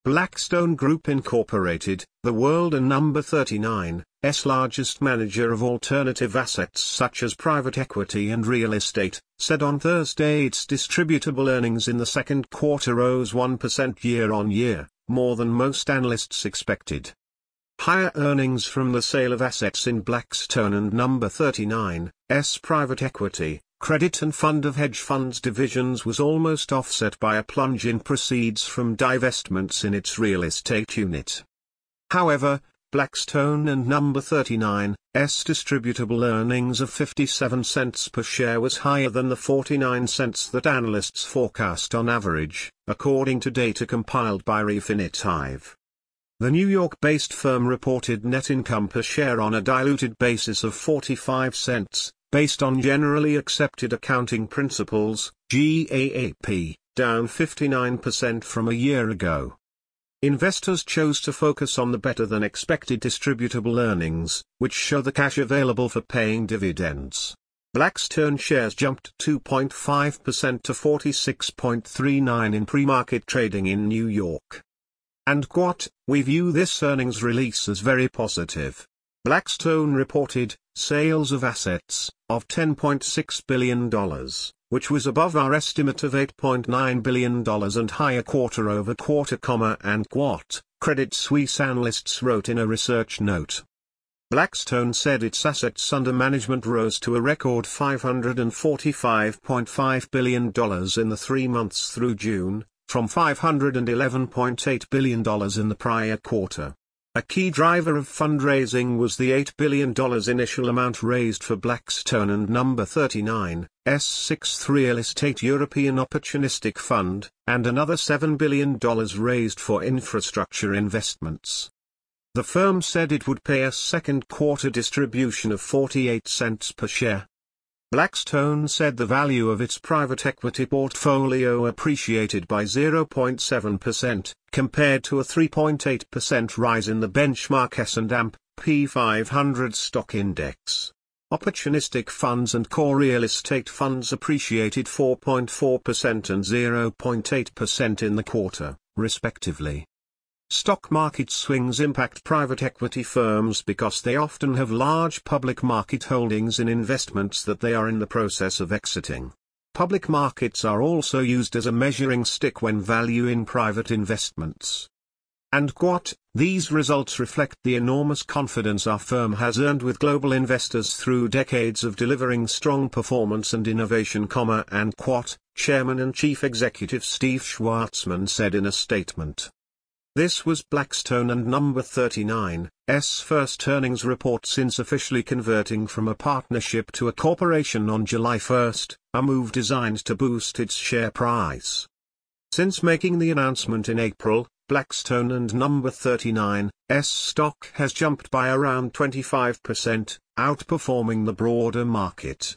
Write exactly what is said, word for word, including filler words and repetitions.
Blackstone Group Incorporated, the world and number thirty-nine's largest manager of alternative assets such as private equity and real estate, said on Thursday its distributable earnings in the second quarter rose one percent year-on-year, more than most analysts expected. Higher earnings from the sale of assets in Blackstone and number thirty-nine's private equity, credit and fund of hedge funds divisions was almost offset by a plunge in proceeds from divestments in its real estate unit. However, Blackstone and number thirty-nine's distributable earnings of fifty-seven cents per share was higher than the forty-nine cents that analysts forecast on average, according to data compiled by Refinitiv. The New York-based firm reported net income per share on a diluted basis of forty-five cents, based on generally accepted accounting principles, GAAP, down fifty-nine percent from a year ago. Investors chose to focus on the better-than-expected distributable earnings, which show the cash available for paying dividends. Blackstone shares jumped two point five percent to forty-six thirty-nine in pre-market trading in New York. And quote, "We view this earnings release as very positive." Blackstone reported sales of assets of ten point six billion dollars, which was above our estimate of eight point nine billion dollars and higher quarter-over-quarter, and quote, Credit Suisse analysts wrote in a research note. Blackstone said its assets under management rose to a record five hundred forty-five point five billion dollars in the three months through June, from five hundred eleven point eight billion dollars in the prior quarter. A key driver of fundraising was the eight billion dollars initial amount raised for Blackstone and number thirty-nine's sixth Real Estate European Opportunistic Fund, and another seven billion dollars raised for infrastructure investments. The firm said it would pay a second quarter distribution of forty-eight cents per share. Blackstone said the value of its private equity portfolio appreciated by zero point seven percent, compared to a three point eight percent rise in the benchmark S and P five hundred stock index. Opportunistic funds and core real estate funds appreciated four point four percent and zero point eight percent in the quarter, respectively. Stock market swings impact private equity firms because they often have large public market holdings in investments that they are in the process of exiting. Public markets are also used as a measuring stick when valuing private investments. And quote, "These results reflect the enormous confidence our firm has earned with global investors through decades of delivering strong performance and innovation," and quote, Chairman and Chief Executive Steve Schwarzman said in a statement. This was Blackstone and number thirty-nine's first earnings report since officially converting from a partnership to a corporation on July first, a move designed to boost its share price. Since making the announcement in April, Blackstone and number thirty-nine's stock has jumped by around twenty-five percent, outperforming the broader market.